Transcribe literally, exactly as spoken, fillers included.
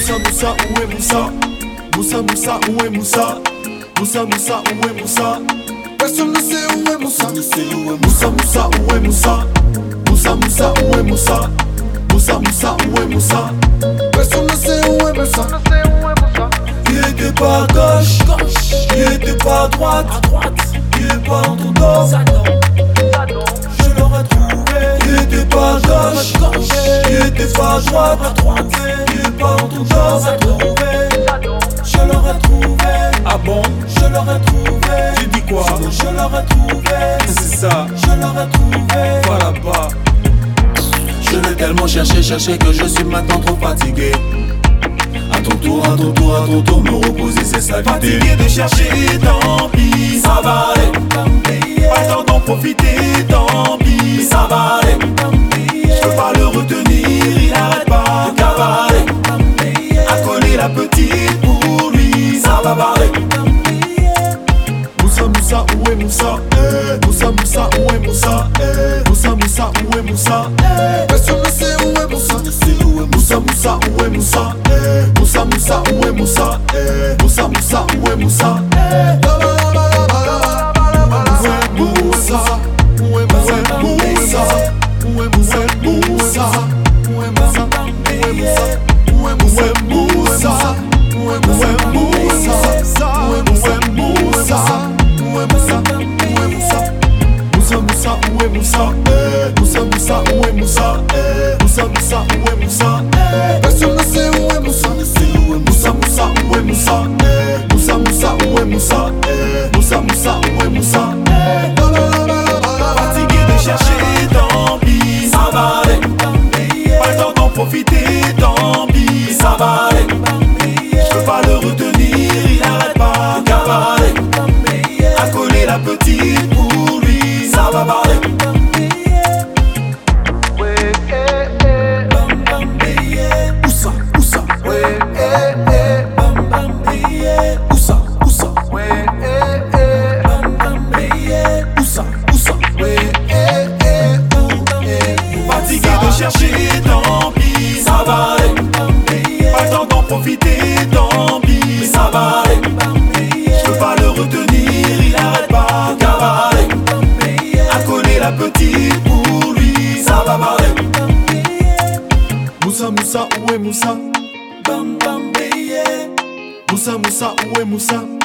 Moussa Moussa, où est Moussa? Moussa Moussa, où est Moussa? Moussa Moussa, où est Moussa? Personne ne sait où est Moussa. Moussa Moussa, où est Moussa? Moussa Moussa, où est Moussa? Moussa Moussa, où est Moussa? Personne ne sait où est Moussa. Il était pas à gauche, il était pas à droite, il est pas dans ton dos. Je l'aurais trouvé. Il était pas à gauche, il était pas à droite, il est pas dans ton dos. Je l'aurais trouvé. Ah bon? Je l'aurais trouvé. Tu dis quoi? Je l'aurais trouvé. C'est ça. Je l'aurais trouvé. Voilà pas. Je l'ai tellement cherché, cherché que je suis maintenant trop fatigué. À ton tour, à ton tour, à ton tour, me reposer c'est sa vie. Fatigué de chercher, tant pis, ça va aller. Pas le temps d'en profiter, tant pis, ça va aller. Je peux pas le retenir, il arrête pas de cavaler. A coller la petite pour lui, ça va parler. Moussa Moussa, où est Moussa? Eh. Moussa Moussa, où est Moussa? Eh. Moussa Moussa, où est Moussa? Eh. Personne ne sait où est Moussa. Moussa Moussa, où est Moussa? Eh. Moussa Moussa, où est Moussa? Eh. Moussa Moussa, où est Moussa? Eh. Où est Moussa? Où est Moussa? Où est Moussa? Où est Moussa? Où est Moussa? Où est Moussa? Où est Moussa? Où est Moussa? Où est Moussa? Où est Moussa? Où est Moussa? Où est Moussa? Où est Moussa? Moussa Moussa, où est Moussa? Eh. Moussa Moussa, où est Moussa? Eh. Moussa Moussa, où est Moussa? Eh. Personne ne sait où est Moussa. Moussa Moussa, où est Moussa? Eh. Moussa Moussa, où est Moussa? Eh. Moussa Moussa, où est Moussa? Eh. Fatigué de chercher, tant pis, ça va aller. Pas le temps d'en profiter, tant pis, ça va aller. Je peux pas le retenir, il arrête pas de cavaler. A coller la petite pour lui, ça va parler. Oussa, oussa, oussa, oussa, oussa, oussa. Fatigué de chercher, tant pis, ça va aller. Pas le temps d'en profiter, tant pis, ça va aller. Je peux pas le retenir, il arrête pas de cavaler. A coller la petite pour lui, ça va parler. Moussa Moussa, où est Moussa? Moussa Moussa, où est Moussa?